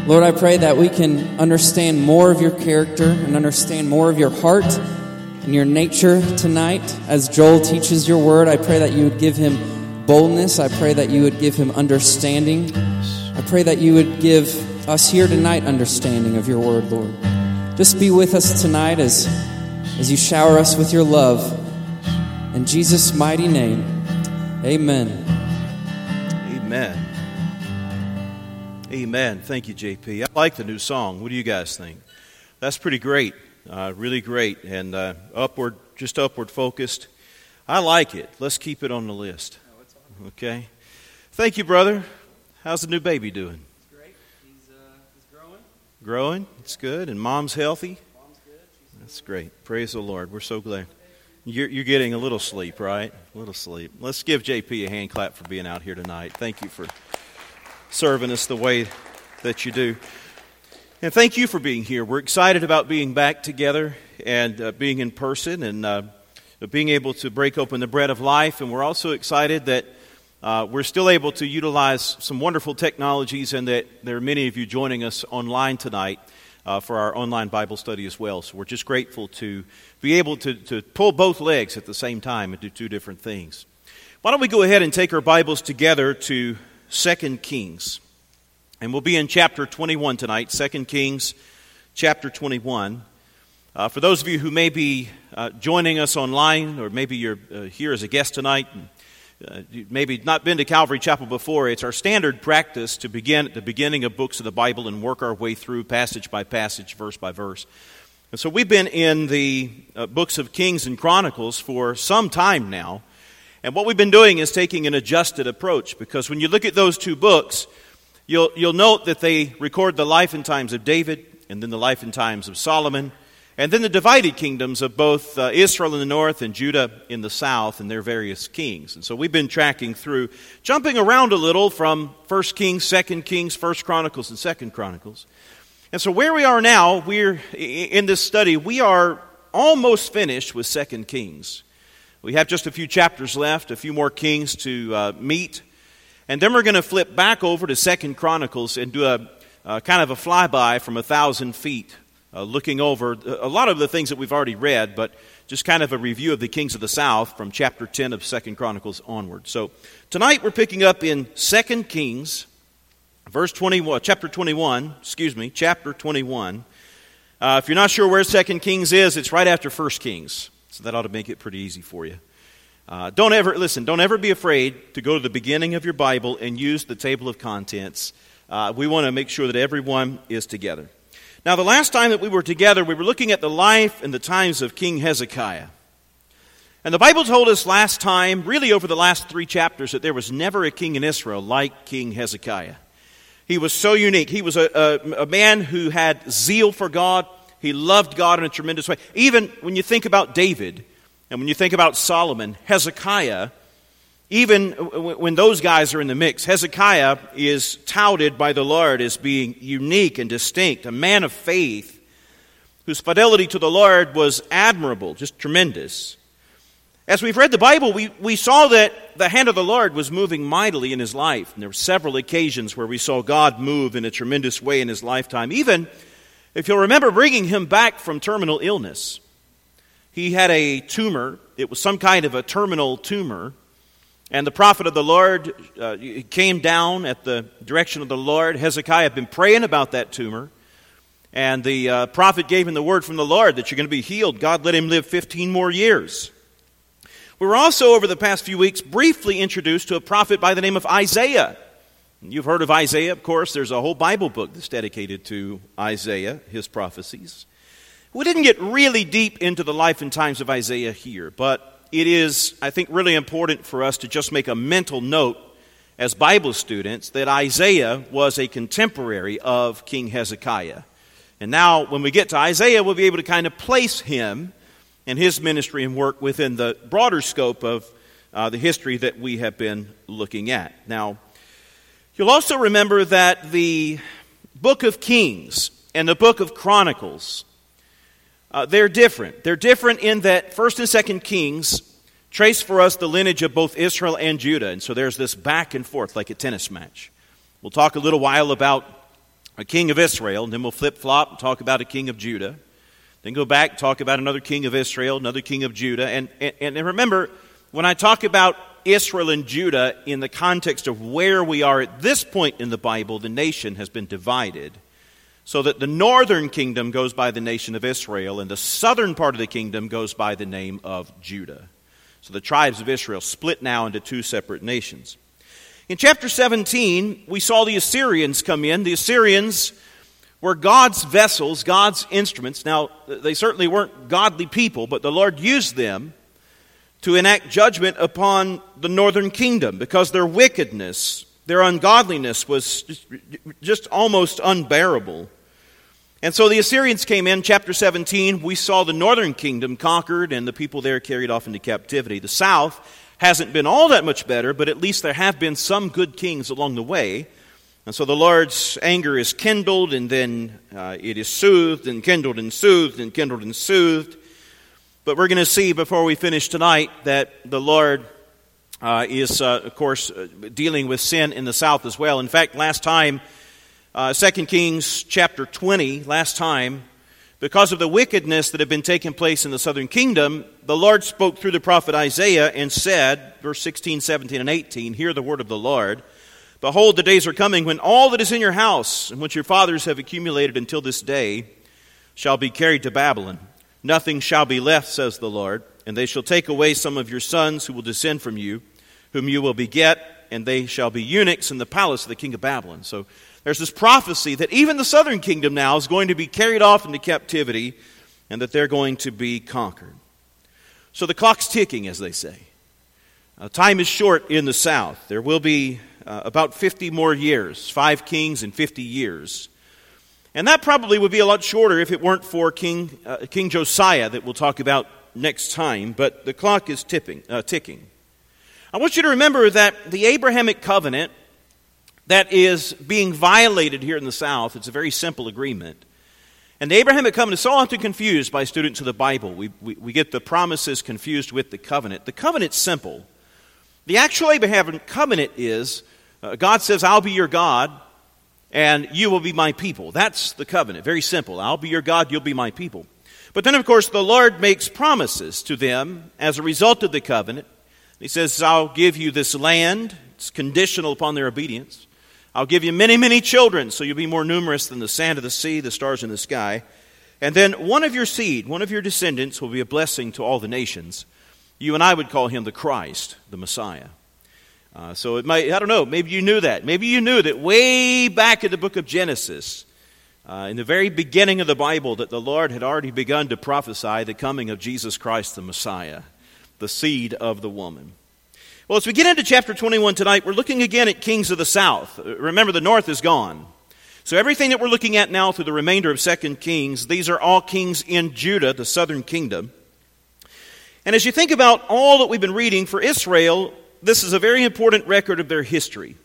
Lord, I pray that we can understand more of your character and understand more of your heart and your nature tonight. As Joel teaches your word, I pray that you would give him boldness. I pray that you would give him understanding. I pray that you would give us here tonight understanding of your word, Lord. Just be with us tonight as you shower us with your love. In Jesus' mighty name, amen. Amen. Amen. Thank you, JP. I like the new song. What do you guys think? That's pretty great. Really great. And upward focused. I like it. Let's keep it on the list. Okay. Thank you, brother. How's the new baby doing? It's great. He's growing. Growing? It's good. And mom's healthy? Mom's good. That's great. Praise the Lord. We're so glad. You're getting a little sleep, right? A little sleep. Let's give JP a hand clap for being out here tonight. Thank you for serving us the way that you do. And thank you for being here. We're excited about being back together and being in person and being able to break open the bread of life. And we're also excited that we're still able to utilize some wonderful technologies and that there are many of you joining us online tonight for our online Bible study as well. So we're just grateful to be able to pull both legs at the same time and do two different things. Why don't we go ahead and take our Bibles together to 2 Kings. And we'll be in chapter 21 tonight, 2 Kings chapter 21. For those of you who may be joining us online, or maybe you're here as a guest tonight, and you've maybe not been to Calvary Chapel before, it's our standard practice to begin at the beginning of books of the Bible and work our way through passage by passage, verse by verse. And so we've been in the books of Kings and Chronicles for some time now. And what we've been doing is taking an adjusted approach, because when you look at those two books, you'll note that they record the life and times of David, and then the life and times of Solomon, and then the divided kingdoms of both Israel in the north and Judah in the south and their various kings. And so we've been tracking through, jumping around a little from 1 Kings, 2 Kings, 1 Chronicles, and 2 Chronicles. And so where we are now, we're in this study, we are almost finished with 2 Kings. We have just a few chapters left, a few more kings to meet. And then we're going to flip back over to 2 Chronicles and do a kind of a flyby from 1,000 feet, looking over a lot of the things that we've already read, but just kind of a review of the kings of the south from chapter 10 of 2 Chronicles onward. So tonight we're picking up in 2 Kings, chapter 21. If you're not sure where 2 Kings is, it's right after 1 Kings. So that ought to make it pretty easy for you. Don't ever be afraid to go to the beginning of your Bible and use the table of contents. We want to make sure that everyone is together. Now, the last time that we were together, we were looking at the life and the times of King Hezekiah. And the Bible told us last time, really over the last 3 chapters, that there was never a king in Israel like King Hezekiah. He was so unique. He was a man who had zeal for God. He loved God in a tremendous way. Even when you think about David and when you think about Solomon, Hezekiah, even when those guys are in the mix, Hezekiah is touted by the Lord as being unique and distinct, a man of faith whose fidelity to the Lord was admirable, just tremendous. As we've read the Bible, we saw that the hand of the Lord was moving mightily in his life. And there were several occasions where we saw God move in a tremendous way in his lifetime. Even, if you'll remember, bringing him back from terminal illness. He had a tumor. It was some kind of a terminal tumor. And the prophet of the Lord came down at the direction of the Lord. Hezekiah had been praying about that tumor. And the prophet gave him the word from the Lord that you're going to be healed. God let him live 15 more years. We were also, over the past few weeks, briefly introduced to a prophet by the name of Isaiah. You've heard of Isaiah, of course. There's a whole Bible book that's dedicated to Isaiah, his prophecies. We didn't get really deep into the life and times of Isaiah here, but it is, I think, really important for us to just make a mental note as Bible students that Isaiah was a contemporary of King Hezekiah. And now, when we get to Isaiah, we'll be able to kind of place him and his ministry and work within the broader scope of the history that we have been looking at. Now, you'll also remember that the book of Kings and the book of Chronicles, they're different. They're different in that 1st and 2nd Kings trace for us the lineage of both Israel and Judah. And so there's this back and forth like a tennis match. We'll talk a little while about a king of Israel, and then we'll flip-flop and talk about a king of Judah. Then go back, talk about another king of Israel, another king of Judah. And remember, when I talk about Israel and Judah in the context of where we are at this point in the Bible, the nation has been divided. So that the northern kingdom goes by the nation of Israel, and the southern part of the kingdom goes by the name of Judah. So the tribes of Israel split now into two separate nations. In chapter 17, we saw the Assyrians come in. The Assyrians were God's vessels, God's instruments. Now, they certainly weren't godly people, but the Lord used them to enact judgment upon the northern kingdom because their wickedness, their ungodliness was just almost unbearable. And so the Assyrians came in, chapter 17. We saw the northern kingdom conquered and the people there carried off into captivity. The south hasn't been all that much better, but at least there have been some good kings along the way. And so the Lord's anger is kindled, and then it is soothed, and kindled, and soothed, and kindled, and soothed. But we're going to see before we finish tonight that the Lord is, of course, dealing with sin in the south as well. In fact, last time, 2 Kings chapter 20, last time, because of the wickedness that had been taking place in the southern kingdom, the Lord spoke through the prophet Isaiah and said, verse 16, 17, and 18, hear the word of the Lord. Behold, the days are coming when all that is in your house and which your fathers have accumulated until this day shall be carried to Babylon. Nothing shall be left, says the Lord, and they shall take away some of your sons who will descend from you, whom you will beget, and they shall be eunuchs in the palace of the king of Babylon. So there's this prophecy that even the southern kingdom now is going to be carried off into captivity and that they're going to be conquered. So the clock's ticking, as they say. Time is short in the south. There will be about 50 more years, 5 kings in 50 years. And that probably would be a lot shorter if it weren't for King Josiah that we'll talk about next time. But the clock is ticking. I want you to remember that the Abrahamic covenant that is being violated here in the south, it's a very simple agreement. And the Abrahamic covenant is so often confused by students of the Bible. We get the promises confused with the covenant. The covenant's simple. The actual Abrahamic covenant is God says, I'll be your God, and you will be my people. That's the covenant. Very simple. I'll be your God, you'll be my people. But then, of course, the Lord makes promises to them as a result of the covenant. He says, I'll give you this land. It's conditional upon their obedience. I'll give you many, many children, so you'll be more numerous than the sand of the sea, the stars in the sky. And then one of your seed, one of your descendants, will be a blessing to all the nations. You and I would call him the Christ, the Messiah. So it might, I don't know, maybe you knew that. Maybe you knew that way back in the book of Genesis, in the very beginning of the Bible, that the Lord had already begun to prophesy the coming of Jesus Christ, the Messiah, the seed of the woman. Well, as we get into chapter 21 tonight, we're looking again at kings of the south. Remember, the north is gone. So everything that we're looking at now through the remainder of 2 Kings, these are all kings in Judah, the southern kingdom. And as you think about all that we've been reading for Israel, this is a very important record of their history.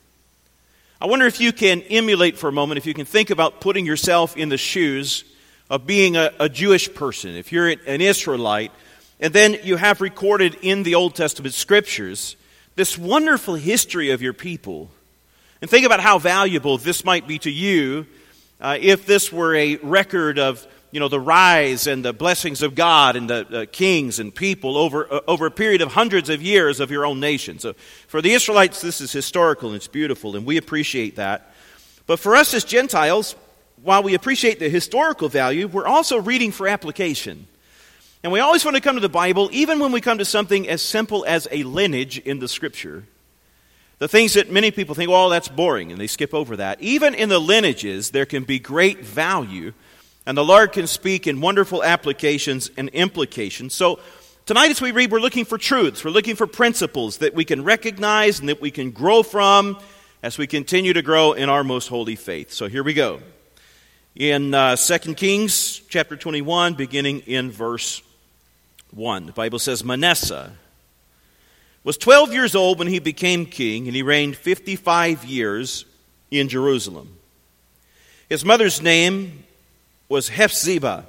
I wonder if you can emulate for a moment, if you can think about putting yourself in the shoes of being a Jewish person, if you're an Israelite, and then you have recorded in the Old Testament scriptures this wonderful history of your people. And think about how valuable this might be to you if this were a record of the rise and the blessings of God and the kings and people over a period of hundreds of years of your own nation. So for the Israelites, this is historical and it's beautiful, and we appreciate that. But for us as Gentiles, while we appreciate the historical value, we're also reading for application. And we always want to come to the Bible, even when we come to something as simple as a lineage in the Scripture. The things that many people think, well, that's boring, and they skip over that. Even in the lineages, there can be great value, and the Lord can speak in wonderful applications and implications. So tonight as we read, we're looking for truths. We're looking for principles that we can recognize and that we can grow from as we continue to grow in our most holy faith. So here we go. In 2 Kings chapter 21, beginning in verse 1, the Bible says, Manasseh was 12 years old when he became king, and he reigned 55 years in Jerusalem. His mother's name was Hephzibah.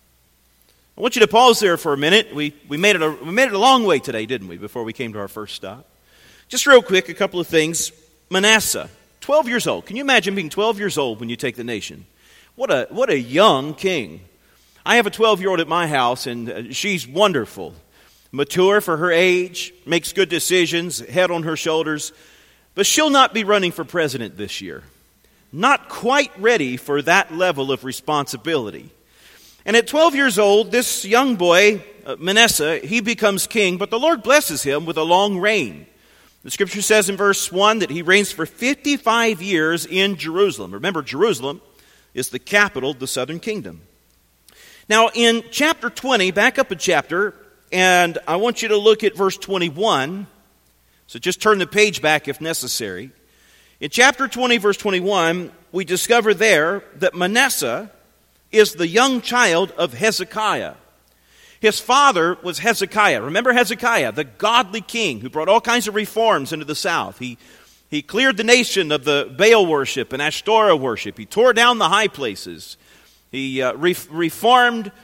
I want you to pause there for a minute. We made it a long way today, didn't we, before we came to our first stop? Just real quick, a couple of things. Manasseh. 12 years old. Can you imagine being 12 years old when you take the nation? What a young king. I have a 12-year-old at my house, and she's wonderful. Mature for her age, makes good decisions, head on her shoulders. But she'll not be running for president this year. Not quite ready for that level of responsibility. And at 12 years old, this young boy, Manasseh, he becomes king, but the Lord blesses him with a long reign. The scripture says in verse 1 that he reigns for 55 years in Jerusalem. Remember, Jerusalem is the capital of the southern kingdom. Now, in chapter 20, back up a chapter, and I want you to look at verse 21. So just turn the page back if necessary. In chapter 20, verse 21, we discover there that Manasseh is the young child of Hezekiah. His father was Hezekiah. Remember Hezekiah, the godly king who brought all kinds of reforms into the south. He cleared the nation of the Baal worship and Ashtoreth worship. He tore down the high places. He reformed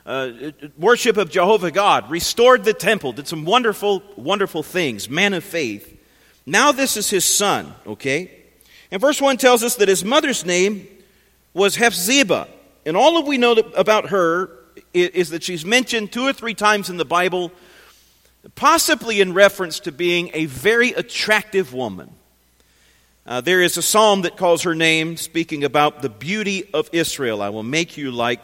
worship of Jehovah God, restored the temple, did some wonderful, wonderful things, man of faith. Now this is his son, okay? And verse 1 tells us that his mother's name was Hephzibah. And all that we know about her is that she's mentioned 2 or 3 times in the Bible, possibly in reference to being a very attractive woman. There is a psalm that calls her name, speaking about the beauty of Israel. I will make you like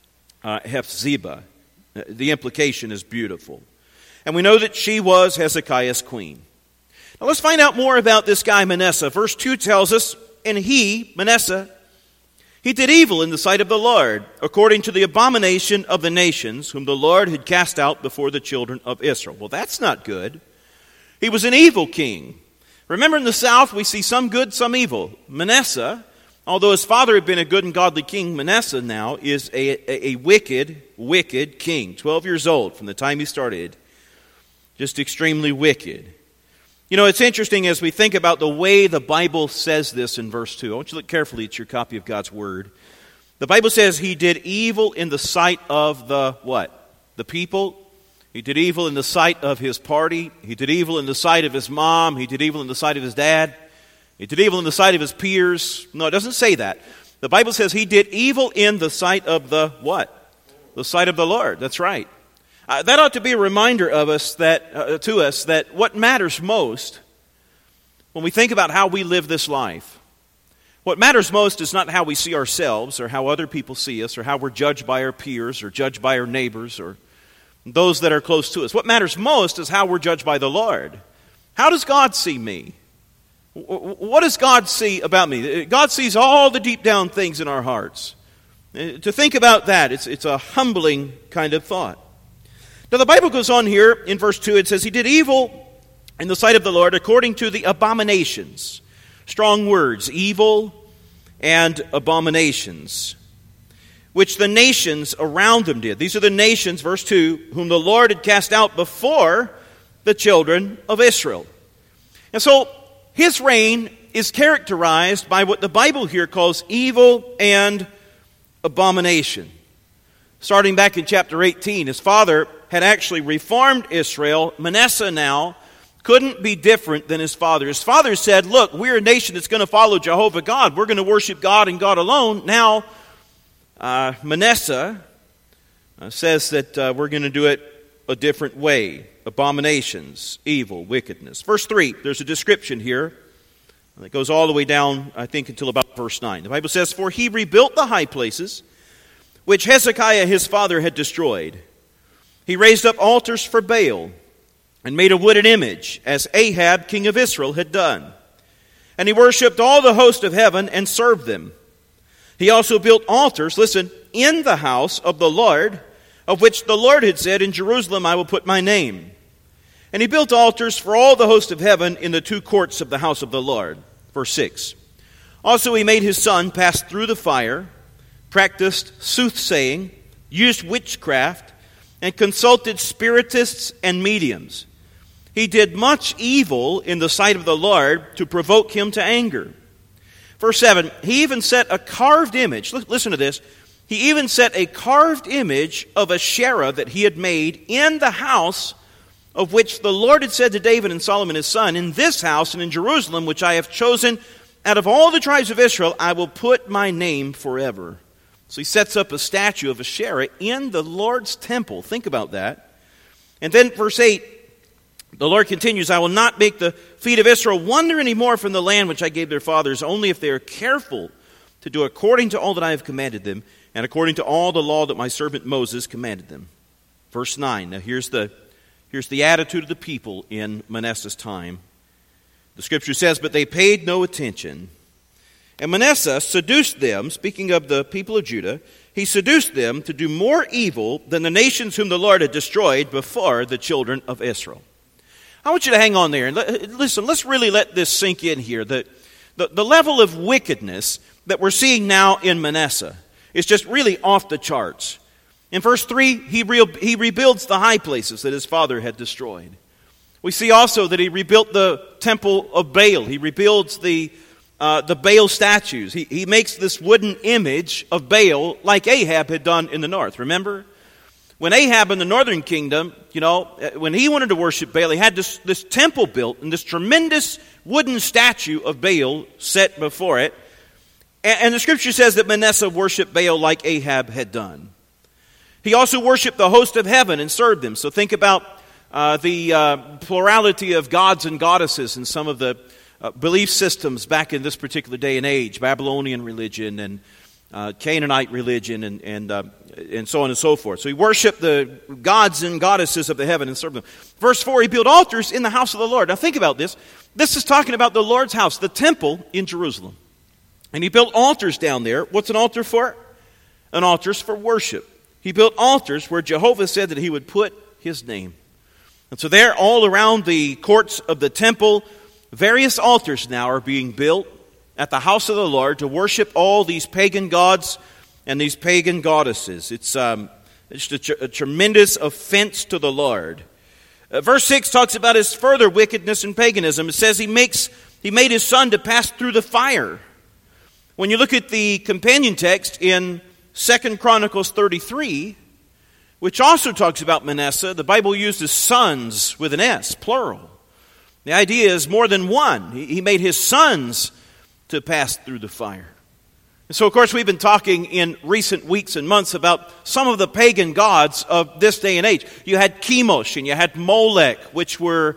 Hephzibah. The implication is beautiful. And we know that she was Hezekiah's queen. Now let's find out more about this guy Manasseh. Verse 2 tells us, and he, Manasseh, he did evil in the sight of the Lord, according to the abomination of the nations, whom the Lord had cast out before the children of Israel. Well, that's not good. He was an evil king. Remember, in the south, we see some good, some evil. Manasseh, although his father had been a good and godly king, Manasseh now is a wicked, wicked king. 12 years old from the time he started. Just extremely wicked. You know, it's interesting as we think about the way the Bible says this in verse 2. I want you to look carefully at your copy of God's Word. The Bible says he did evil in the sight of the what? The people. He did evil in the sight of his party. He did evil in the sight of his mom. He did evil in the sight of his dad. He did evil in the sight of his peers. No, it doesn't say that. The Bible says he did evil in the sight of the what? The sight of the Lord. That's right. That ought to be a reminder of us to us that what matters most when we think about how we live this life, what matters most is not how we see ourselves or how other people see us or how we're judged by our peers or judged by our neighbors or those that are close to us. What matters most is how we're judged by the Lord. How does God see me? What does God see about me? God sees all the deep down things in our hearts. To think about that, it's a humbling kind of thought. Now the Bible goes on here in verse 2. It says, he did evil in the sight of the Lord according to the abominations. Strong words, evil and abominations, which the nations around him did. These are the nations, verse 2, whom the Lord had cast out before the children of Israel. And so his reign is characterized by what the Bible here calls evil and abomination. Starting back in chapter 18, his father had actually reformed Israel. Manasseh now couldn't be different than his father. His father said, look, we're a nation that's going to follow Jehovah God. We're going to worship God and God alone. Now, Manasseh says that we're going to do it a different way. Abominations, evil, wickedness. Verse 3, there's a description here. It goes all the way down, I think, until about verse 9. The Bible says, for he rebuilt the high places, which Hezekiah his father had destroyed. He raised up altars for Baal, and made a wooden image, as Ahab, king of Israel, had done. And he worshipped all the host of heaven and served them. He also built altars, listen, in the house of the Lord, of which the Lord had said, in Jerusalem I will put my name. And he built altars for all the host of heaven in the 2 courts of the house of the Lord. Verse 6. Also he made his son pass through the fire, practiced soothsaying, used witchcraft, and consulted spiritists and mediums. He did much evil in the sight of the Lord to provoke him to anger. Verse 7, he even set a carved image. Listen to this. He even set a carved image of Asherah that he had made in the house of which the Lord had said to David and Solomon his son, in this house and in Jerusalem, which I have chosen out of all the tribes of Israel, I will put my name forever. So he sets up a statue of Asherah in the Lord's temple. Think about that. And then verse 8, the Lord continues, I will not make the feet of Israel wander anymore from the land which I gave their fathers, only if they are careful to do according to all that I have commanded them, and according to all the law that my servant Moses commanded them. Verse 9, now here's the attitude of the people in Manasseh's time. The scripture says, but they paid no attention. And Manasseh seduced them, speaking of the people of Judah, he seduced them to do more evil than the nations whom the Lord had destroyed before the children of Israel. I want you to hang on there. And listen, let's really let this sink in here. The level of wickedness that we're seeing now in Manasseh is just really off the charts. In verse 3, he rebuilds the high places that his father had destroyed. We see also that he rebuilt the temple of Baal. He rebuilds the Baal statues. He makes this wooden image of Baal like Ahab had done in the north. Remember? When Ahab in the northern kingdom, when he wanted to worship Baal, he had this temple built and this tremendous wooden statue of Baal set before it. And the scripture says that Manasseh worshiped Baal like Ahab had done. He also worshiped the host of heaven and served them. So think about the plurality of gods and goddesses in some of the belief systems back in this particular day and age. Babylonian religion and Canaanite religion and so on and so forth. So he worshiped the gods and goddesses of the heaven and served them. Verse 4, he built altars in the house of the Lord. Now think about this. This is talking about the Lord's house, the temple in Jerusalem. And he built altars down there. What's an altar for? An altar's for worship. He built altars where Jehovah said that he would put his name. And so there, all around the courts of the temple, various altars now are being built at the house of the Lord to worship all these pagan gods and these pagan goddesses. It's a tremendous offense to the Lord. Verse 6 talks about his further wickedness and paganism. It says he made his son to pass through the fire. When you look at the companion text in 2 Chronicles 33, which also talks about Manasseh, the Bible uses sons with an S, plural. The idea is more than one. He made his sons to pass through the fire. And so, of course, we've been talking in recent weeks and months about some of the pagan gods of this day and age. You had Chemosh and you had Molech, which were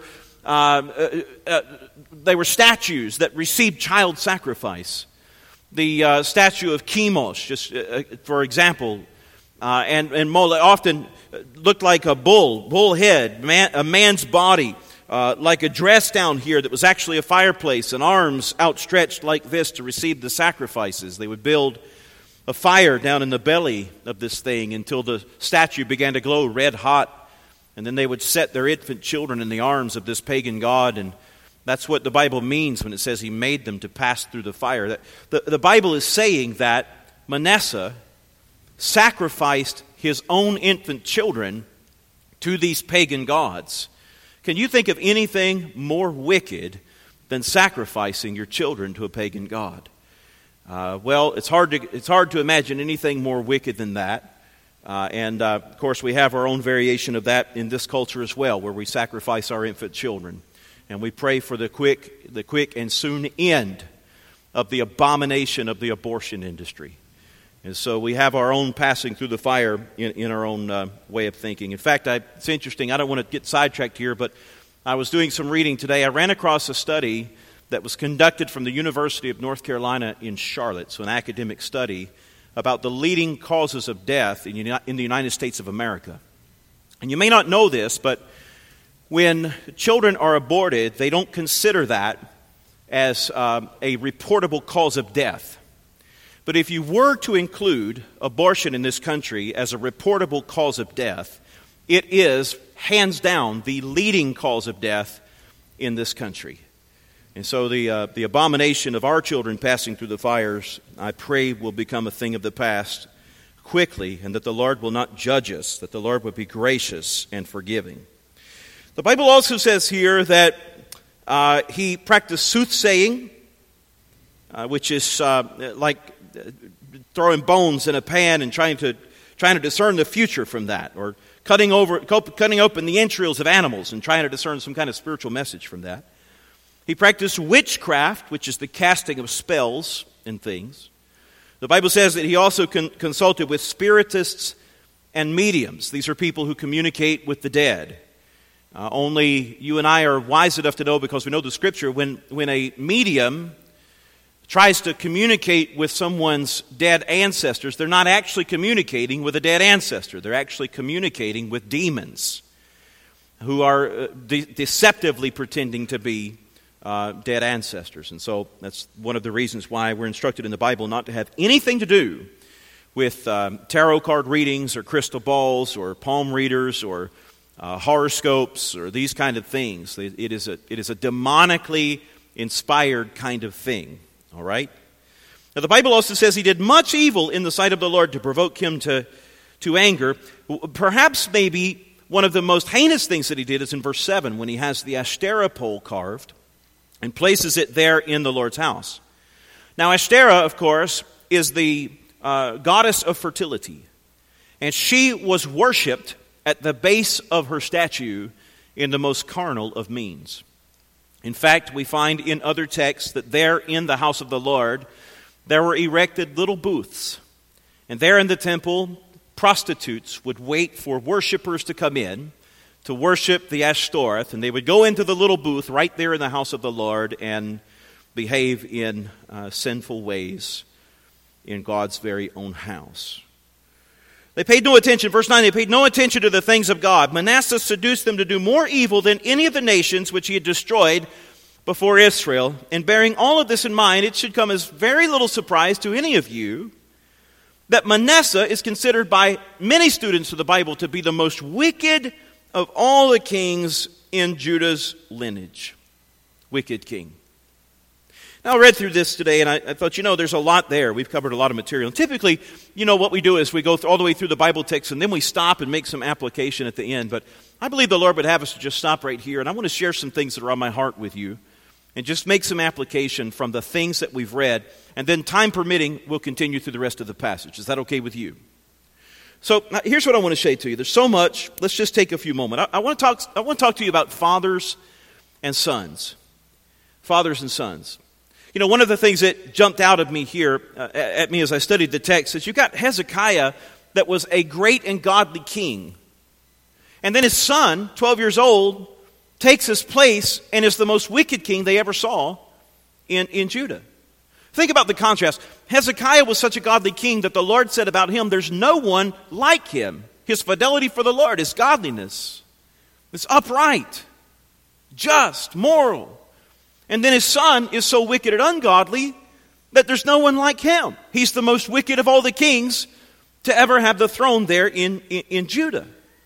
they were statues that received child sacrifice. The statue of Chemosh, just for example, and Molech often looked like a bull head, a man's body, like a dress down here that was actually a fireplace, and arms outstretched like this to receive the sacrifices. They would build a fire down in the belly of this thing until the statue began to glow red hot, and then they would set their infant children in the arms of this pagan god. And that's what the Bible means when it says he made them to pass through the fire. The Bible is saying that Manasseh sacrificed his own infant children to these pagan gods. Can you think of anything more wicked than sacrificing your children to a pagan god? Well, it's hard to imagine anything more wicked than that. Of course, we have our own variation of that in this culture as well, where we sacrifice our infant children. And we pray for the quick and soon end of the abomination of the abortion industry. And so we have our own passing through the fire in our own way of thinking. In fact, it's interesting. I don't want to get sidetracked here, but I was doing some reading today. I ran across a study that was conducted from the University of North Carolina in Charlotte, so an academic study about the leading causes of death in the United States of America. And you may not know this, but when children are aborted, they don't consider that as a reportable cause of death. But if you were to include abortion in this country as a reportable cause of death, it is, hands down, the leading cause of death in this country. And so the abomination of our children passing through the fires, I pray, will become a thing of the past quickly, and that the Lord will not judge us, that the Lord will be gracious and forgiving. The Bible also says here that he practiced soothsaying, which is like throwing bones in a pan and trying to discern the future from that, or cutting open the entrails of animals and trying to discern some kind of spiritual message from that. He practiced witchcraft, which is the casting of spells and things. The Bible says that he also consulted with spiritists and mediums. These are people who communicate with the dead. Only you and I are wise enough to know, because we know the Scripture, when a medium tries to communicate with someone's dead ancestors, they're not actually communicating with a dead ancestor. They're actually communicating with demons who are deceptively pretending to be dead ancestors. And so that's one of the reasons why we're instructed in the Bible not to have anything to do with tarot card readings or crystal balls or palm readers or horoscopes or these kind of things. It is a demonically inspired kind of thing. All right? Now the Bible also says he did much evil in the sight of the Lord to provoke him to anger. Perhaps maybe one of the most heinous things that he did is in verse 7, when he has the Ashtoreth pole carved and places it there in the Lord's house. Now Ashtoreth, of course, is the goddess of fertility. And she was worshipped at the base of her statue in the most carnal of means. In fact, we find in other texts that there in the house of the Lord, there were erected little booths. And there in the temple, prostitutes would wait for worshipers to come in to worship the Ashtoreth. And they would go into the little booth right there in the house of the Lord and behave in sinful ways in God's very own house. They paid no attention. Verse 9, they paid no attention to the things of God. Manasseh seduced them to do more evil than any of the nations which he had destroyed before Israel. And bearing all of this in mind, it should come as very little surprise to any of you that Manasseh is considered by many students of the Bible to be the most wicked of all the kings in Judah's lineage. Wicked king. Now, I read through this today, and I thought, there's a lot there. We've covered a lot of material. And typically, what we do is we go all the way through the Bible text, and then we stop and make some application at the end. But I believe the Lord would have us to just stop right here, and I want to share some things that are on my heart with you, and just make some application from the things that we've read. And then, time permitting, we'll continue through the rest of the passage. Is that okay with you? So, here's what I want to say to you. There's so much. Let's just take a few moments. I want to talk to you about fathers and sons. Fathers and sons. One of the things that jumped out of me here at me as I studied the text is you got Hezekiah that was a great and godly king. And then his son, 12 years old, takes his place and is the most wicked king they ever saw in Judah. Think about the contrast. Hezekiah was such a godly king that the Lord said about him, there's no one like him. His fidelity for the Lord, his godliness, is upright, just, moral. And then his son is so wicked and ungodly that there's no one like him. He's the most wicked of all the kings to ever have the throne there in Judah.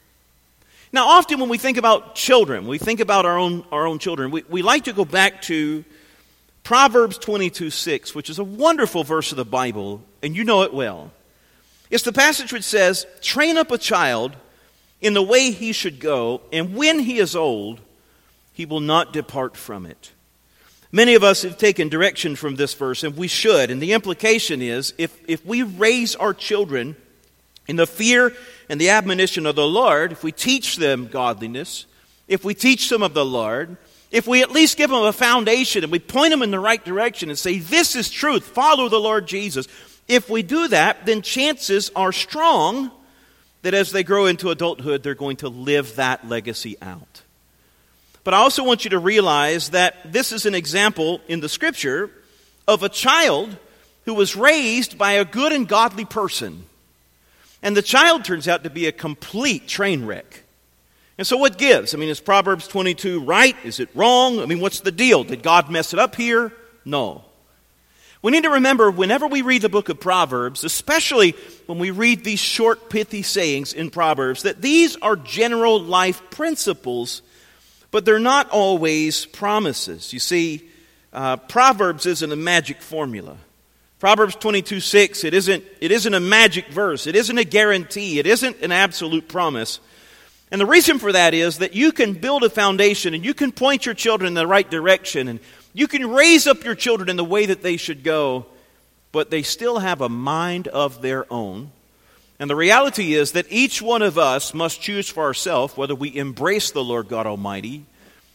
Now, often when we think about children, we think about our own children, we like to go back to Proverbs 22:6, which is a wonderful verse of the Bible, and you know it well. It's the passage which says, train up a child in the way he should go, and when he is old, he will not depart from it. Many of us have taken direction from this verse, and we should. And the implication is, if we raise our children in the fear and the admonition of the Lord, if we teach them godliness, if we teach them of the Lord, if we at least give them a foundation and we point them in the right direction and say, this is truth, follow the Lord Jesus. If we do that, then chances are strong that as they grow into adulthood, they're going to live that legacy out. But I also want you to realize that this is an example in the Scripture of a child who was raised by a good and godly person. And the child turns out to be a complete train wreck. And so what gives? Is Proverbs 22 right? Is it wrong? What's the deal? Did God mess it up here? No. We need to remember whenever we read the book of Proverbs, especially when we read these short, pithy sayings in Proverbs, that these are general life principles, but they're not always promises. You see, Proverbs isn't a magic formula. Proverbs 22:6, it isn't a magic verse. It isn't a guarantee. It isn't an absolute promise. And the reason for that is that you can build a foundation and you can point your children in the right direction and you can raise up your children in the way that they should go, but they still have a mind of their own. And the reality is that each one of us must choose for ourselves whether we embrace the Lord God Almighty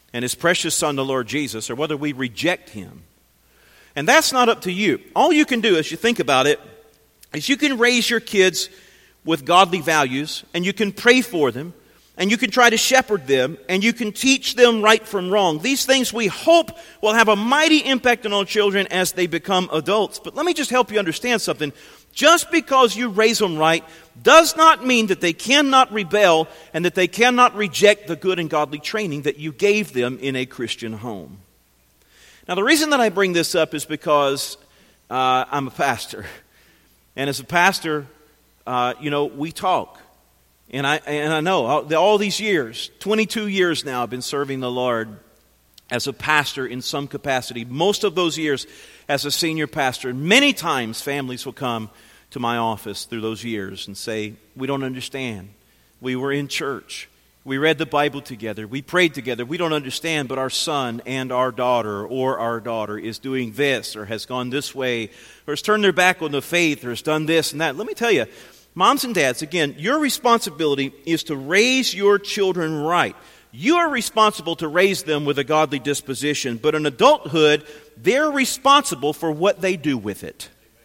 and His precious Son, the Lord Jesus, or whether we reject Him. And that's not up to you. All you can do, as you think about it, is you can raise your kids with godly values, and you can pray for them, and you can try to shepherd them, and you can teach them right from wrong. These things we hope will have a mighty impact on our children as they become adults. But let me just help you understand something. Just because you raise them right does not mean that they cannot rebel and that they cannot reject the good and godly training that you gave them in a Christian home. Now, the reason that I bring this up is because I'm a pastor. And as a pastor, we talk. And I know all these years, 22 years now, I've been serving the Lord as a pastor in some capacity. Most of those years as a senior pastor. Many times families will come to my office through those years and say, we don't understand. We were in church. We read the Bible together. We prayed together. We don't understand, but our son and our daughter or our daughter is doing this or has gone this way or has turned their back on the faith or has done this and that. Let me tell you, moms and dads, again, your responsibility is to raise your children right. You are responsible to raise them with a godly disposition, but in adulthood, they're responsible for what they do with it.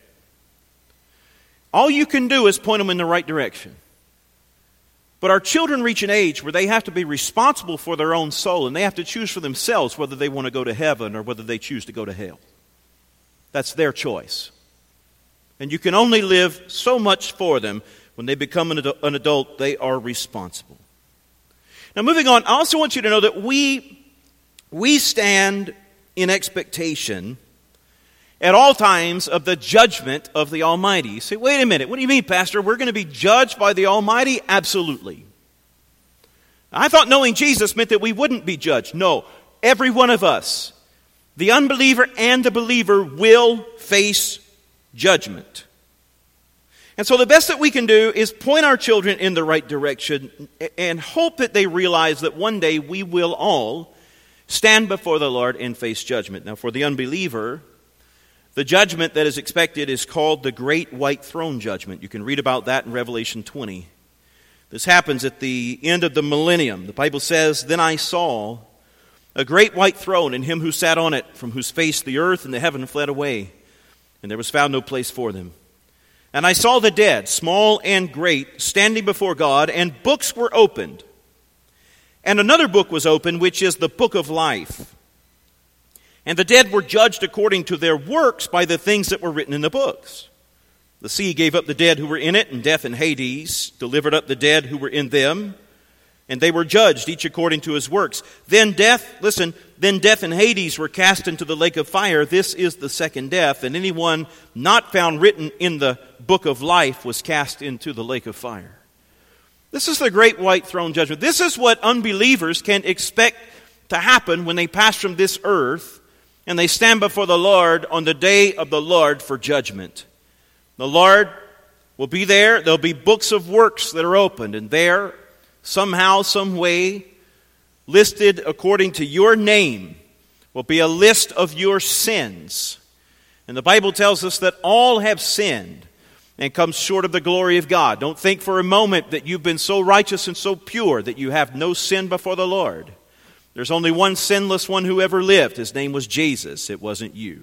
All you can do is point them in the right direction. But our children reach an age where they have to be responsible for their own soul, and they have to choose for themselves whether they want to go to heaven or whether they choose to go to hell. That's their choice. And you can only live so much for them. When they become an adult, they are responsible. Now, moving on, I also want you to know that we stand in expectation at all times of the judgment of the Almighty. You say, wait a minute, what do you mean, Pastor? We're going to be judged by the Almighty? Absolutely. I thought knowing Jesus meant that we wouldn't be judged. No, every one of us, the unbeliever and the believer, will face judgment. And so the best that we can do is point our children in the right direction and hope that they realize that one day we will all stand before the Lord and face judgment. Now, for the unbeliever, the judgment that is expected is called the Great White Throne Judgment. You can read about that in Revelation 20. This happens at the end of the millennium. The Bible says, "Then I saw a great white throne, and him who sat on it, from whose face the earth and the heaven fled away, and there was found no place for them. And I saw the dead, small and great, standing before God, and books were opened. And another book was opened, which is the book of life. And the dead were judged according to their works by the things that were written in the books. The sea gave up the dead who were in it, and death and Hades delivered up the dead who were in them. And they were judged, each according to his works. Then death and Hades were cast into the lake of fire. This is the second death. And anyone not found written in the book of life was cast into the lake of fire." This is the great white throne judgment. This is what unbelievers can expect to happen when they pass from this earth and they stand before the Lord on the day of the Lord for judgment. The Lord will be there. There'll be books of works that are opened, and there, somehow, some way, listed according to your name, will be a list of your sins. And the Bible tells us that all have sinned and come short of the glory of God. Don't think for a moment that you've been so righteous and so pure that you have no sin before the Lord. There's only one sinless one who ever lived. His name was Jesus. It wasn't you.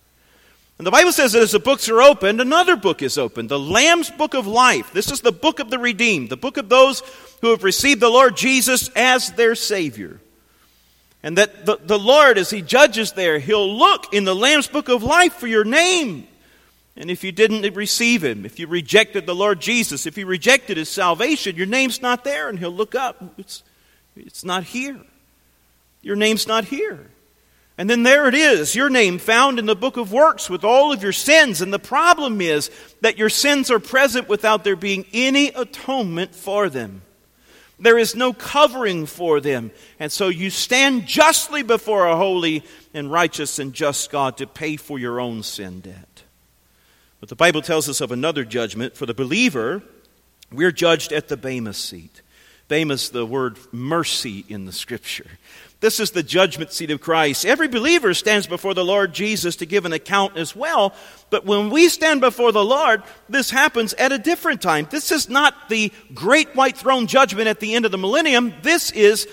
And the Bible says that as the books are opened, another book is opened, the Lamb's book of life. This is the book of the redeemed, the book of those who have received the Lord Jesus as their Savior. And that the Lord, as He judges there, He'll look in the Lamb's book of life for your name. And if you didn't receive Him, if you rejected the Lord Jesus, if you rejected His salvation, your name's not there. And He'll look up. It's not here. Your name's not here. And then there it is, your name found in the book of works with all of your sins. And the problem is that your sins are present without there being any atonement for them. There is no covering for them. And so you stand justly before a holy and righteous and just God to pay for your own sin debt. But the Bible tells us of another judgment. For the believer, we're judged at the Bema seat. Bema is the word mercy in the Scripture. This is the judgment seat of Christ. Every believer stands before the Lord Jesus to give an account as well. But when we stand before the Lord, this happens at a different time. This is not the great white throne judgment at the end of the millennium. This is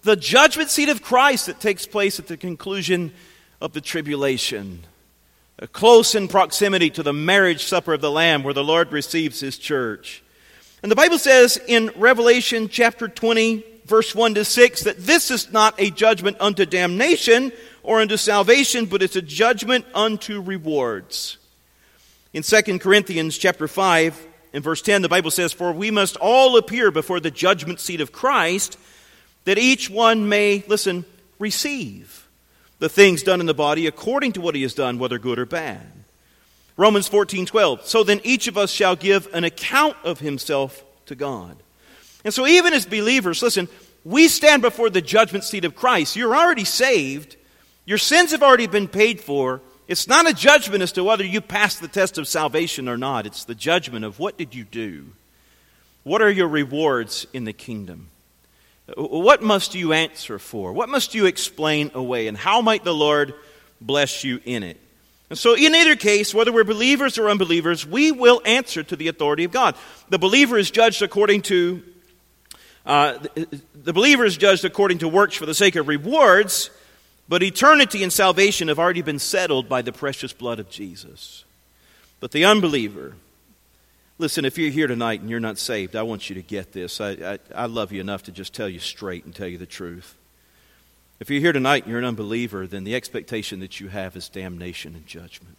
The judgment seat of Christ that takes place at the conclusion of the tribulation. Close in proximity to the marriage supper of the Lamb where the Lord receives His church. And the Bible says in Revelation chapter 20, verse 1 to 6, that this is not a judgment unto damnation or unto salvation, but it's a judgment unto rewards. In 2 Corinthians chapter 5, in verse 10, the Bible says, "For we must all appear before the judgment seat of Christ, that each one may," listen, "receive the things done in the body according to what he has done, whether good or bad." Romans 14:12, "So then each of us shall give an account of himself to God." And so even as believers, listen, we stand before the judgment seat of Christ. You're already saved. Your sins have already been paid for. It's not a judgment as to whether you pass the test of salvation or not. It's the judgment of what did you do? What are your rewards in the kingdom? What must you answer for? What must you explain away? And how might the Lord bless you in it? And so in either case, whether we're believers or unbelievers, we will answer to the authority of God. The believer is judged according to works for the sake of rewards, but eternity and salvation have already been settled by the precious blood of Jesus. But the unbeliever, listen, if you're here tonight and you're not saved, I want you to get this. I love you enough to just tell you straight and tell you the truth. If you're here tonight and you're an unbeliever, then the expectation that you have is damnation and judgment.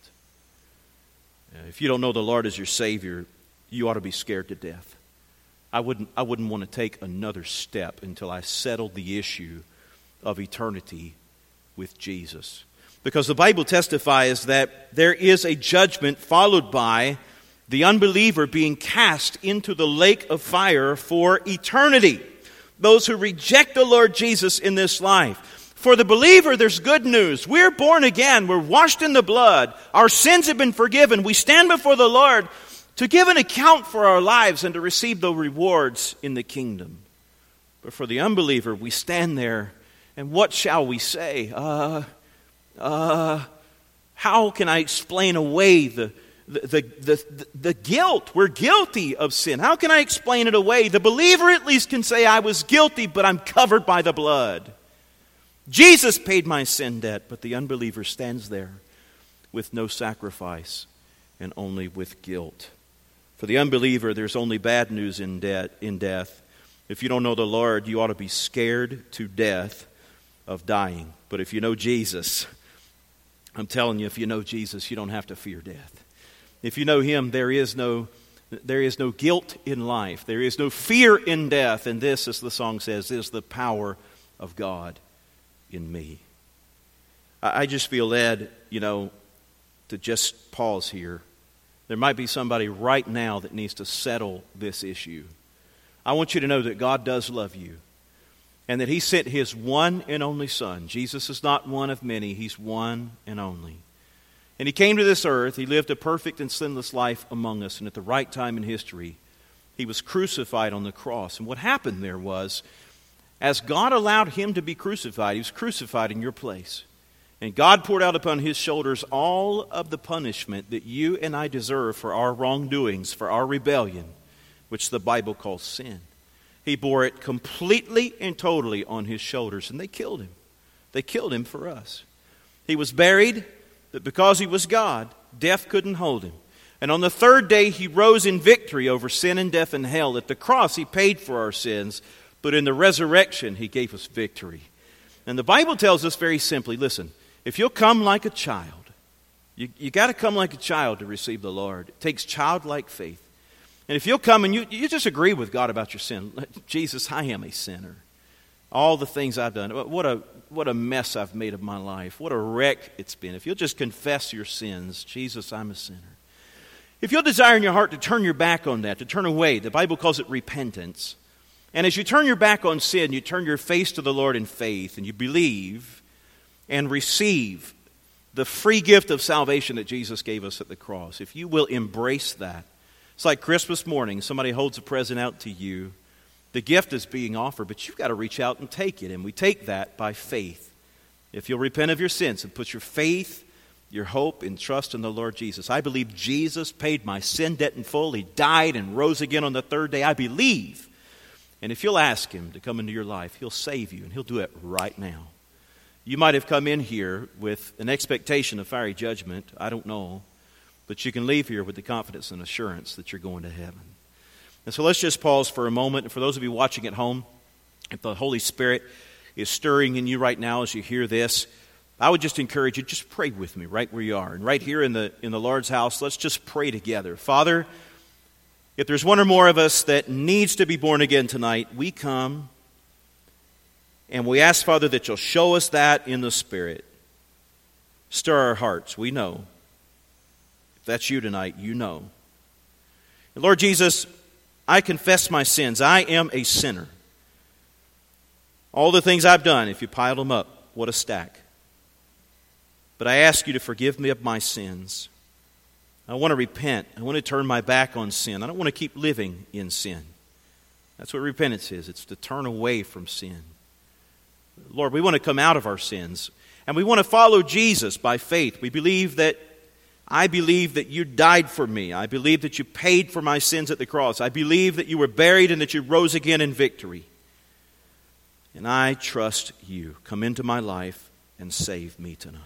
If you don't know the Lord as your Savior, you ought to be scared to death. I wouldn't want to take another step until I settled the issue of eternity with Jesus. Because the Bible testifies that there is a judgment followed by the unbeliever being cast into the lake of fire for eternity. Those who reject the Lord Jesus in this life. For the believer, there's good news. We're born again. We're washed in the blood. Our sins have been forgiven. We stand before the Lord to give an account for our lives and to receive the rewards in the kingdom. But for the unbeliever, we stand there, and what shall we say? How can I explain away the guilt? We're guilty of sin. How can I explain it away? The believer at least can say, I was guilty, but I'm covered by the blood. Jesus paid my sin debt, but the unbeliever stands there with no sacrifice and only with guilt. For the unbeliever, there's only bad news in death. If you don't know the Lord, you ought to be scared to death of dying. But if you know Jesus, I'm telling you, if you know Jesus, you don't have to fear death. If you know Him, there is no guilt in life. There is no fear in death. And this, as the song says, is the power of God in me. I just feel led, to just pause here. There might be somebody right now that needs to settle this issue. I want you to know that God does love you and that He sent His one and only Son. Jesus is not one of many. He's one and only. And He came to this earth. He lived a perfect and sinless life among us. And at the right time in history, He was crucified on the cross. And what happened there was, as God allowed Him to be crucified, He was crucified in your place. And God poured out upon His shoulders all of the punishment that you and I deserve for our wrongdoings, for our rebellion, which the Bible calls sin. He bore it completely and totally on His shoulders, and they killed Him. They killed Him for us. He was buried, but because He was God, death couldn't hold Him. And on the third day, He rose in victory over sin and death and hell. At the cross, He paid for our sins, but in the resurrection, He gave us victory. And the Bible tells us very simply, listen, if you'll come like a child, you got to come like a child to receive the Lord. It takes childlike faith. And if you'll come and you just agree with God about your sin, Jesus, I am a sinner. All the things I've done, what a mess I've made of my life. What a wreck it's been. If you'll just confess your sins, Jesus, I'm a sinner. If you'll desire in your heart to turn your back on that, to turn away, the Bible calls it repentance. And as you turn your back on sin, you turn your face to the Lord in faith, and you believe and receive the free gift of salvation that Jesus gave us at the cross. If you will embrace that, it's like Christmas morning, somebody holds a present out to you. The gift is being offered, but you've got to reach out and take it. And we take that by faith. If you'll repent of your sins and put your faith, your hope, and trust in the Lord Jesus. I believe Jesus paid my sin debt in full. He died and rose again on the third day. I believe And if you'll ask Him to come into your life, He'll save you, and He'll do it right now. You might have come in here with an expectation of fiery judgment. I don't know. But you can leave here with the confidence and assurance that you're going to heaven. And so let's just pause for a moment. And for those of you watching at home, if the Holy Spirit is stirring in you right now as you hear this, I would just encourage you, just pray with me right where you are. And right here in the Lord's house, let's just pray together. Father, if there's one or more of us that needs to be born again tonight, we come and we ask, Father, that You'll show us that in the Spirit. Stir our hearts. We know. If that's you tonight, you know. And Lord Jesus, I confess my sins. I am a sinner. All the things I've done, if you pile them up, what a stack. But I ask You to forgive me of my sins. I want to repent. I want to turn my back on sin. I don't want to keep living in sin. That's what repentance is. It's to turn away from sin. Lord, we want to come out of our sins. And we want to follow Jesus by faith. I believe that You died for me. I believe that You paid for my sins at the cross. I believe that You were buried and that You rose again in victory. And I trust You. Come into my life and save me tonight.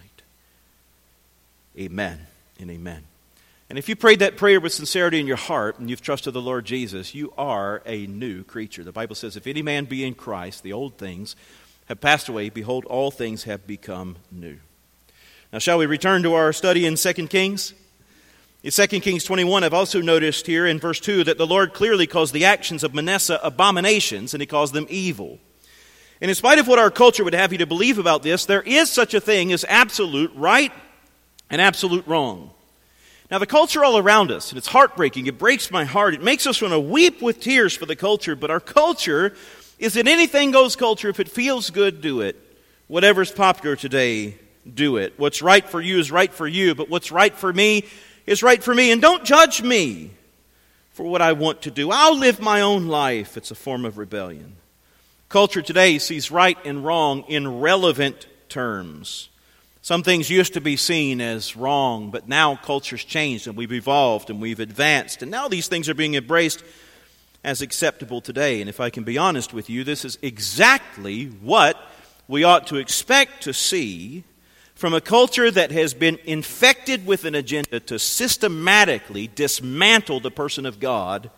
Amen and amen. And if you prayed that prayer with sincerity in your heart and you've trusted the Lord Jesus, you are a new creature. The Bible says, if any man be in Christ, the old things have passed away. Behold, all things have become new. Now, shall we return to our study in 2 Kings? In 2 Kings 21, I've also noticed here in verse 2 that the Lord clearly calls the actions of Manasseh abominations, and He calls them evil. And in spite of what our culture would have you to believe about this, there is such a thing as absolute right and absolute wrong. Now, the culture all around us, and it's heartbreaking, it breaks my heart, it makes us want to weep with tears for the culture, but our culture is an anything-goes culture. If it feels good, do it. Whatever's popular today, do it. What's right for you is right for you, but what's right for me is right for me. And don't judge me for what I want to do. I'll live my own life. It's a form of rebellion. Culture today sees right and wrong in relevant terms. Some things used to be seen as wrong, but now culture's changed and we've evolved and we've advanced. And now these things are being embraced as acceptable today. And if I can be honest with you, this is exactly what we ought to expect to see from a culture that has been infected with an agenda to systematically dismantle the person of God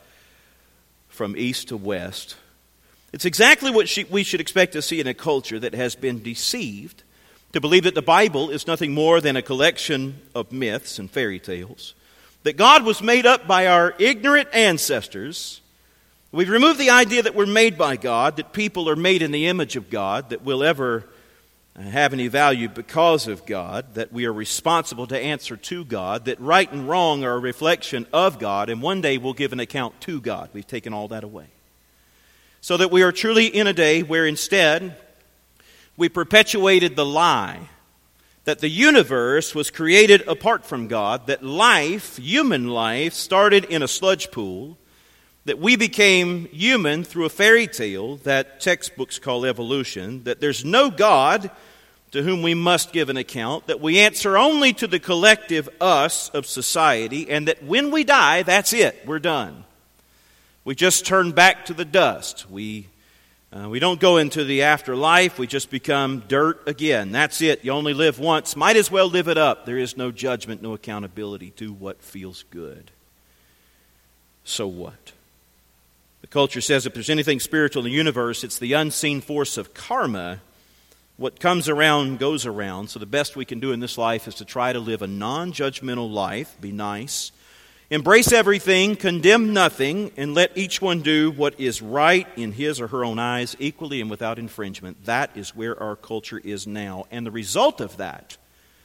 from east to west. It's exactly what we should expect to see in a culture that has been deceived to believe that the Bible is nothing more than a collection of myths and fairy tales, that God was made up by our ignorant ancestors. We've removed the idea that we're made by God, that people are made in the image of God, that we'll ever have any value because of God, that we are responsible to answer to God, that right and wrong are a reflection of God, and one day we'll give an account to God. We've taken all that away. So that we are truly in a day where instead we perpetuated the lie that the universe was created apart from God, that life, human life, started in a sludge pool, that we became human through a fairy tale that textbooks call evolution, that there's no God to whom we must give an account, that we answer only to the collective us of society, and that when we die, that's it, we're done. We just turn back to the dust. We don't go into the afterlife, we just become dirt again. That's it, you only live once, might as well live it up. There is no judgment, no accountability. Do what feels good. So what? The culture says if there's anything spiritual in the universe, it's the unseen force of karma. What comes around goes around. So the best we can do in this life is to try to live a non-judgmental life, be nice, embrace everything, condemn nothing, and let each one do what is right in his or her own eyes, equally and without infringement. That is where our culture is now. And the result of that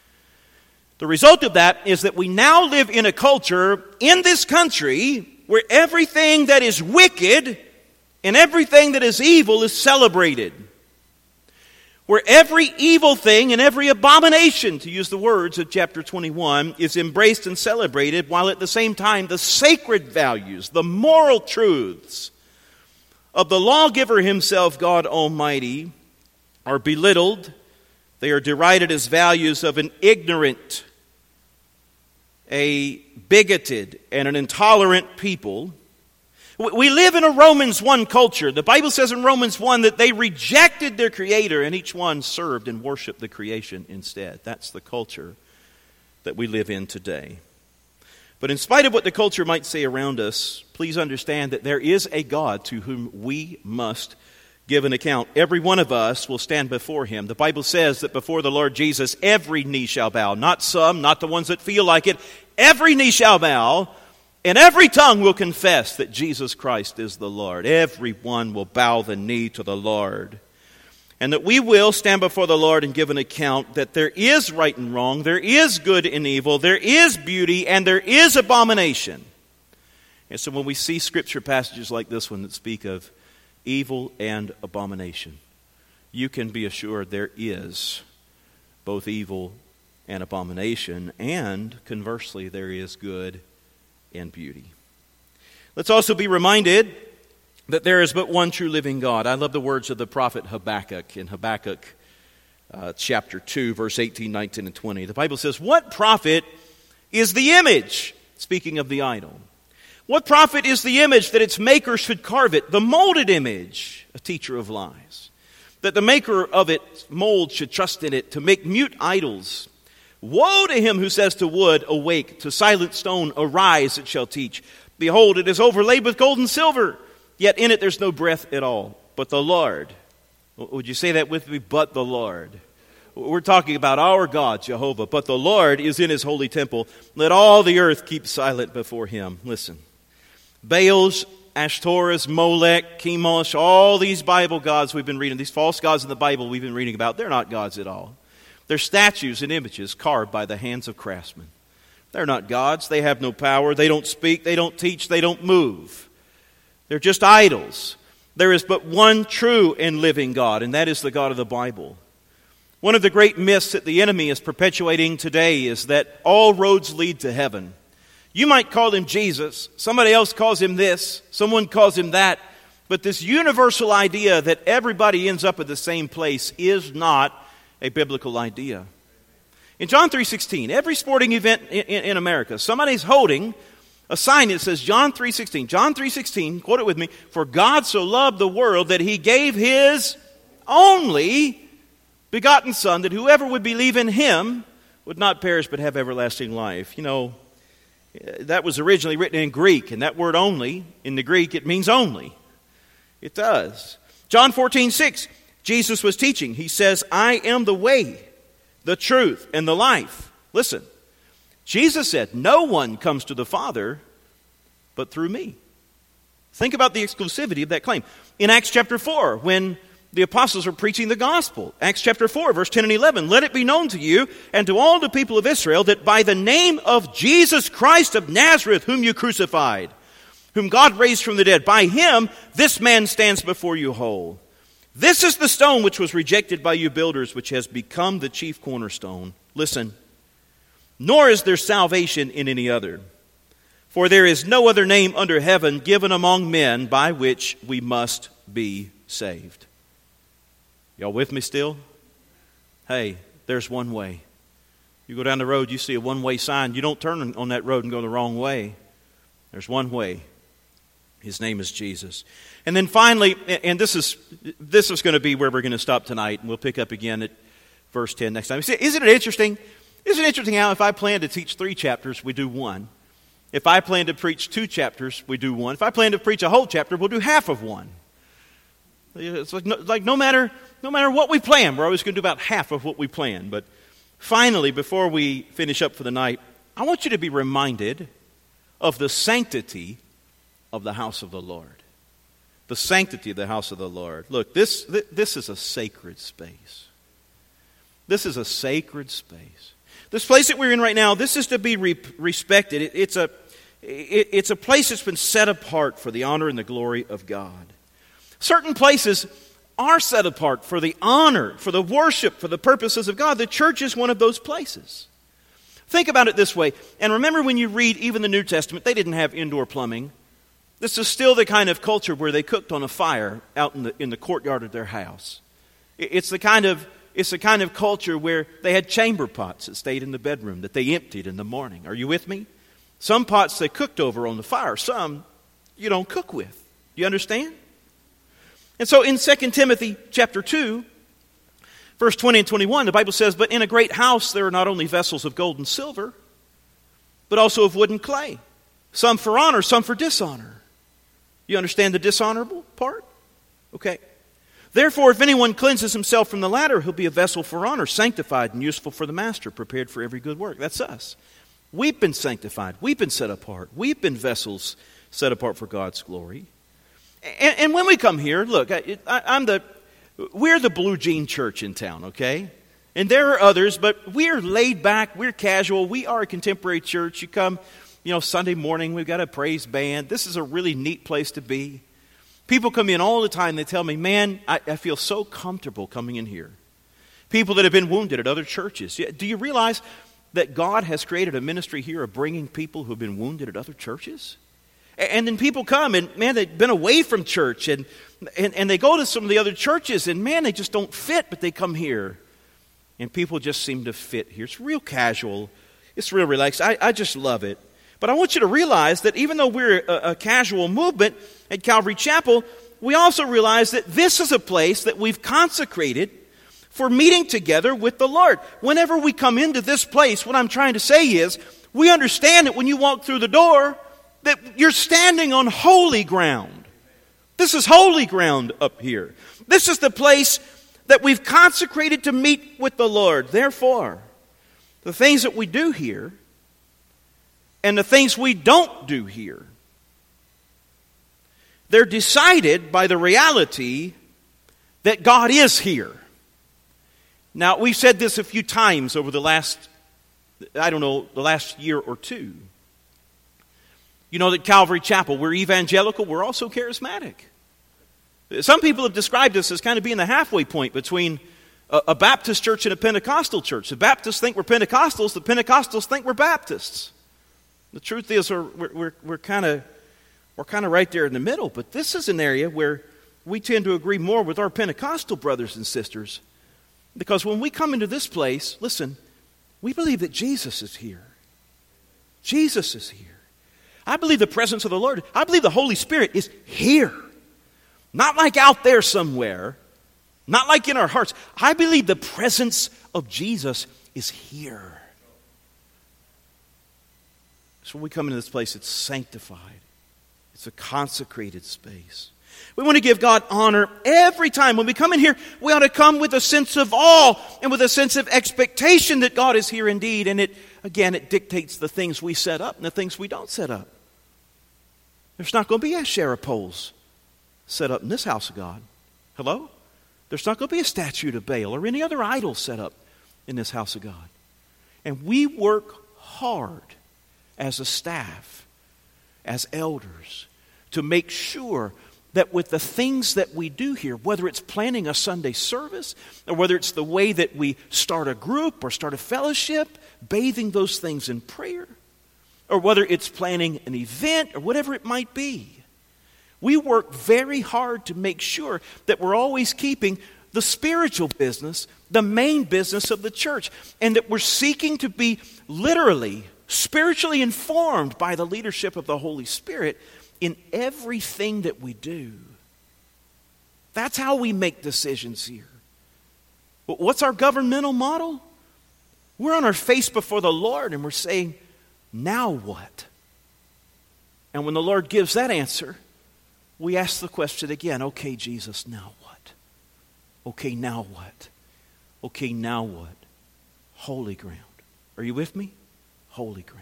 is that we now live in a culture in this country where everything that is wicked and everything that is evil is celebrated. Where every evil thing and every abomination, to use the words of chapter 21, is embraced and celebrated, while at the same time the sacred values, the moral truths of the lawgiver himself, God Almighty, are belittled. They are derided as values of an ignorant, a bigoted, and an intolerant people. We live in a Romans 1 culture. The Bible says in Romans 1 that they rejected their Creator and each one served and worshiped the creation instead. That's the culture that we live in today. But in spite of what the culture might say around us, please understand that there is a God to whom we must give an account. Every one of us will stand before Him. The Bible says that before the Lord Jesus, every knee shall bow. Not some, not the ones that feel like it. Every knee shall bow. And every tongue will confess that Jesus Christ is the Lord. Everyone will bow the knee to the Lord. And that we will stand before the Lord and give an account that there is right and wrong, there is good and evil, there is beauty, and there is abomination. And so when we see scripture passages like this one that speak of evil and abomination, you can be assured there is both evil and abomination, and conversely, there is good and beauty. Let's also be reminded that there is but one true living God. I love the words of the prophet Habakkuk in Habakkuk chapter 2, verse 18, 19, and 20. The Bible says, "What profit is the image?" Speaking of the idol. "What profit is the image that its maker should carve it? The molded image, a teacher of lies. That the maker of its mold should trust in it to make mute idols. Woe to him who says to wood, awake, to silent stone, arise, it shall teach. Behold, it is overlaid with gold and silver, yet in it there's no breath at all. But the Lord," would you say that with me? But the Lord. We're talking about our God, Jehovah. "But the Lord is in His holy temple. Let all the earth keep silent before Him." Listen. Baals, Ashtoreth, Molech, Chemosh, all these Bible gods we've been reading, these false gods in the Bible we've been reading about, they're not gods at all. They're statues and images carved by the hands of craftsmen. They're not gods. They have no power. They don't speak. They don't teach. They don't move. They're just idols. There is but one true and living God, and that is the God of the Bible. One of the great myths that the enemy is perpetuating today is that all roads lead to heaven. You might call Him Jesus. Somebody else calls Him this. Someone calls Him that. But this universal idea that everybody ends up at the same place is not a biblical idea. In John 3:16, every sporting event in America, somebody's holding a sign that says John 3:16. John 3:16, quote it with me, "For God so loved the world that He gave His only begotten Son, that whoever would believe in Him would not perish but have everlasting life." You know, that was originally written in Greek, and that word only, in the Greek, it means only. It does. John 14:6. Jesus was teaching. He says, "I am the way, the truth, and the life." Listen, Jesus said, "No one comes to the Father but through me." Think about the exclusivity of that claim. In Acts chapter 4, when the apostles were preaching the gospel, Acts chapter 4, verse 10 and 11, "Let it be known to you and to all the people of Israel that by the name of Jesus Christ of Nazareth, whom you crucified, whom God raised from the dead, by Him this man stands before you whole. This is the stone which was rejected by you builders, which has become the chief cornerstone." Listen. "Nor is there salvation in any other. For there is no other name under heaven given among men by which we must be saved." Y'all with me still? Hey, there's one way. You go down the road, you see a one-way sign. You don't turn on that road and go the wrong way. There's one way. His name is Jesus. And then finally, and this is going to be where we're going to stop tonight, and we'll pick up again at verse 10 next time. Isn't it interesting? Isn't it interesting how if I plan to teach 3 chapters, we do 1. If I plan to preach 2 chapters, we do 1. If I plan to preach a whole chapter, we'll do half of 1. It's like no matter what we plan, we're always going to do about half of what we plan. But finally, before we finish up for the night, I want you to be reminded of the sanctity of the house of the Lord. The sanctity of the house of the Lord. Look, this is a sacred space. This is a sacred space. This place that we're in right now, this is to be respected. It's a place that's been set apart for the honor and the glory of God. Certain places are set apart for the honor, for the worship, for the purposes of God. The church is one of those places. Think about it this way. And remember, when you read even the New Testament, they didn't have indoor plumbing. This is still the kind of culture where they cooked on a fire out in the courtyard of their house. It's the kind of culture where they had chamber pots that stayed in the bedroom that they emptied in the morning. Are you with me? Some pots they cooked over on the fire. Some you don't cook with. You understand? And so in 2 Timothy chapter 2, verse 20 and 21, the Bible says, "But in a great house there are not only vessels of gold and silver, but also of wood and clay, some for honor, some for dishonor." You understand the dishonorable part? Okay. "Therefore, if anyone cleanses himself from the latter, he'll be a vessel for honor, sanctified and useful for the master, prepared for every good work." That's us. We've been sanctified. We've been set apart. We've been vessels set apart for God's glory. And when we come here, look, we're the blue jean church in town, okay? And there are others, but we're laid back, we're casual, we are a contemporary church. You come, Sunday morning, we've got a praise band. This is a really neat place to be. People come in all the time, they tell me, "Man, I feel so comfortable coming in here." People that have been wounded at other churches. Do you realize that God has created a ministry here of bringing people who have been wounded at other churches? And then people come and, man, they've been away from church and they go to some of the other churches and, man, they just don't fit, but they come here. And people just seem to fit here. It's real casual. It's real relaxed. I just love it. But I want you to realize that even though we're a casual movement at Calvary Chapel, we also realize that this is a place that we've consecrated for meeting together with the Lord. Whenever we come into this place, what I'm trying to say is, we understand that when you walk through the door, that you're standing on holy ground. This is holy ground up here. This is the place that we've consecrated to meet with the Lord. Therefore, the things that we do here and the things we don't do here, they're decided by the reality that God is here. Now, we've said this a few times over the last year or two. You know that Calvary Chapel, we're evangelical, we're also charismatic. Some people have described us as kind of being the halfway point between a Baptist church and a Pentecostal church. The Baptists think we're Pentecostals, the Pentecostals think we're Baptists. The truth is we're kind of right there in the middle, but this is an area where we tend to agree more with our Pentecostal brothers and sisters, because when we come into this place, listen, we believe that Jesus is here. Jesus is here. I believe the presence of the Lord, I believe the Holy Spirit is here. Not like out there somewhere, not like in our hearts. I believe the presence of Jesus is here. So when we come into this place, it's sanctified. It's a consecrated space. We want to give God honor every time. When we come in here, we ought to come with a sense of awe and with a sense of expectation that God is here indeed. And it dictates the things we set up and the things we don't set up. There's not going to be Asherah poles set up in this house of God. Hello? There's not going to be a statue of Baal or any other idol set up in this house of God. And we work hard as a staff, as elders, to make sure that with the things that we do here, whether it's planning a Sunday service, or whether it's the way that we start a group or start a fellowship, bathing those things in prayer, or whether it's planning an event or whatever it might be, we work very hard to make sure that we're always keeping the spiritual business, the main business of the church, and that we're seeking to be literally, spiritually informed by the leadership of the Holy Spirit in everything that we do. That's how we make decisions here. But what's our governmental model? We're on our face before the Lord and we're saying, now what? And when the Lord gives that answer, we ask the question again, okay, Jesus, now what? Okay, now what? Okay, now what? Holy ground. Are you with me? Holy ground.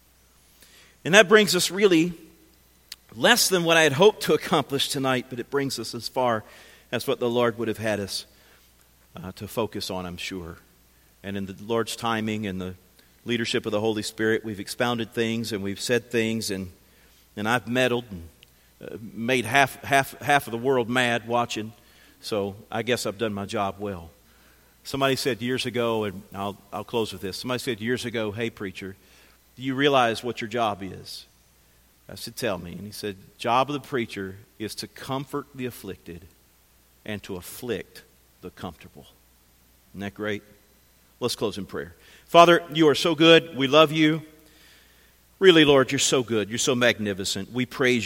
And that brings us really less than what I had hoped to accomplish tonight, but it brings us as far as what the Lord would have had us to focus on, I'm sure. And in the Lord's timing and the leadership of the Holy Spirit, we've expounded things and we've said things, and I've meddled and made half of the world mad watching. So I guess I've done my job well. Somebody said years ago, and I'll close with this. Somebody said years ago, "Hey, preacher, do you realize what your job is?" I said, "Tell me." And he said, "Job of the preacher is to comfort the afflicted and to afflict the comfortable." Isn't that great? Let's close in prayer. Father, you are so good. We love you. Really, Lord, you're so good. You're so magnificent. We praise you.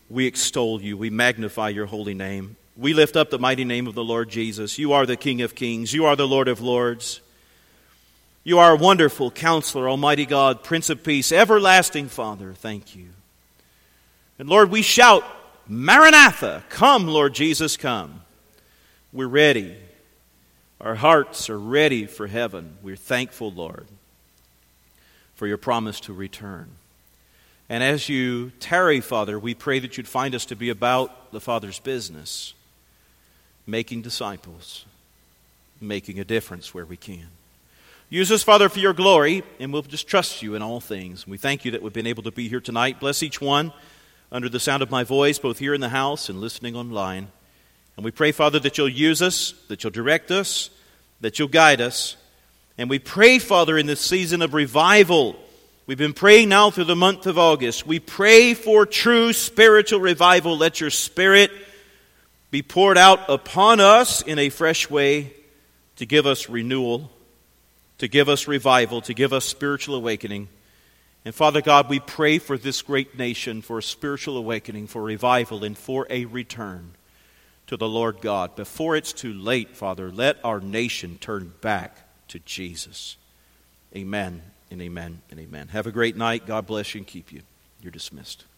we extol you. We magnify your holy name. We lift up the mighty name of the Lord Jesus. You are the King of kings. You are the Lord of lords. You are a wonderful Counselor, Almighty God, Prince of Peace, everlasting Father. Thank you. And Lord, we shout, Maranatha, come, Lord Jesus, come. We're ready. Our hearts are ready for heaven. We're thankful, Lord, for your promise to return. And as you tarry, Father, we pray that you'd find us to be about the Father's business, making disciples, making a difference where we can. Use us, Father, for your glory, and we'll just trust you in all things. We thank you that we've been able to be here tonight. Bless each one under the sound of my voice, both here in the house and listening online. And we pray, Father, that you'll use us, that you'll direct us, that you'll guide us. And we pray, Father, in this season of revival, we've been praying now through the month of August. We pray for true spiritual revival. Let your Spirit be poured out upon us in a fresh way to give us renewal, to give us revival, to give us spiritual awakening. And Father God, we pray for this great nation, for a spiritual awakening, for revival, and for a return to the Lord God. Before it's too late, Father, let our nation turn back to Jesus. Amen and amen and amen. Have a great night. God bless you and keep you. You're dismissed.